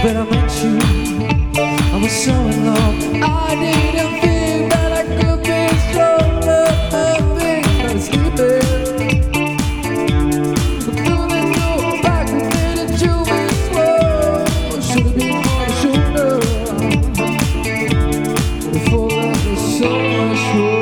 when I met you, I was so in love. I didn't think that I could be stronger. Nothing but sleeping. Through the door, back within the Jewish world. Should've been more sooner. Before that was so much worse.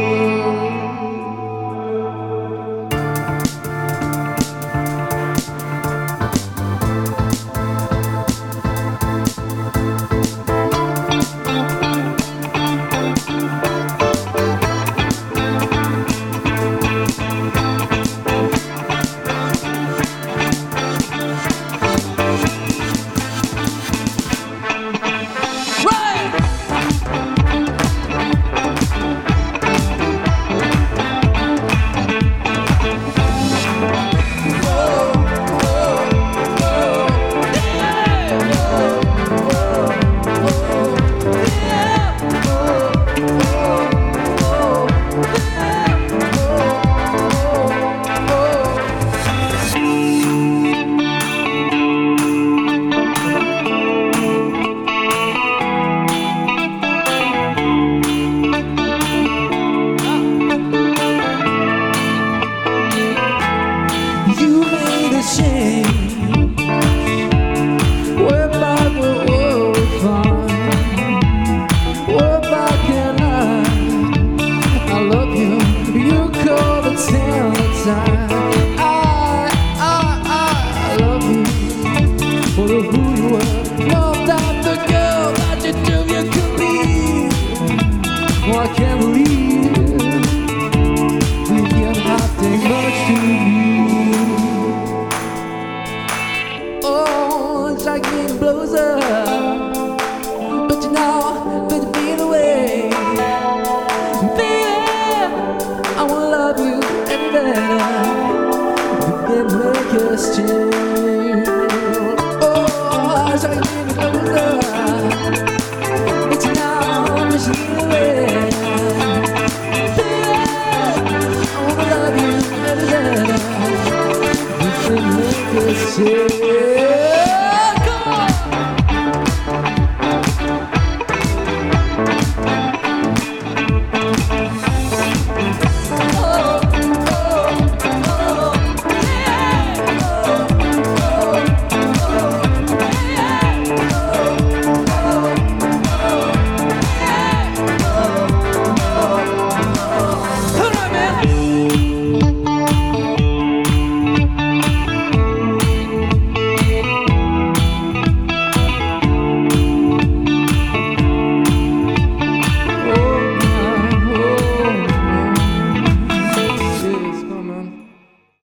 I can't believe we can nothing much to you. Oh, it's like it blows up, but you know, but you feel away. Baby, I wanna love you any better. We can make us change.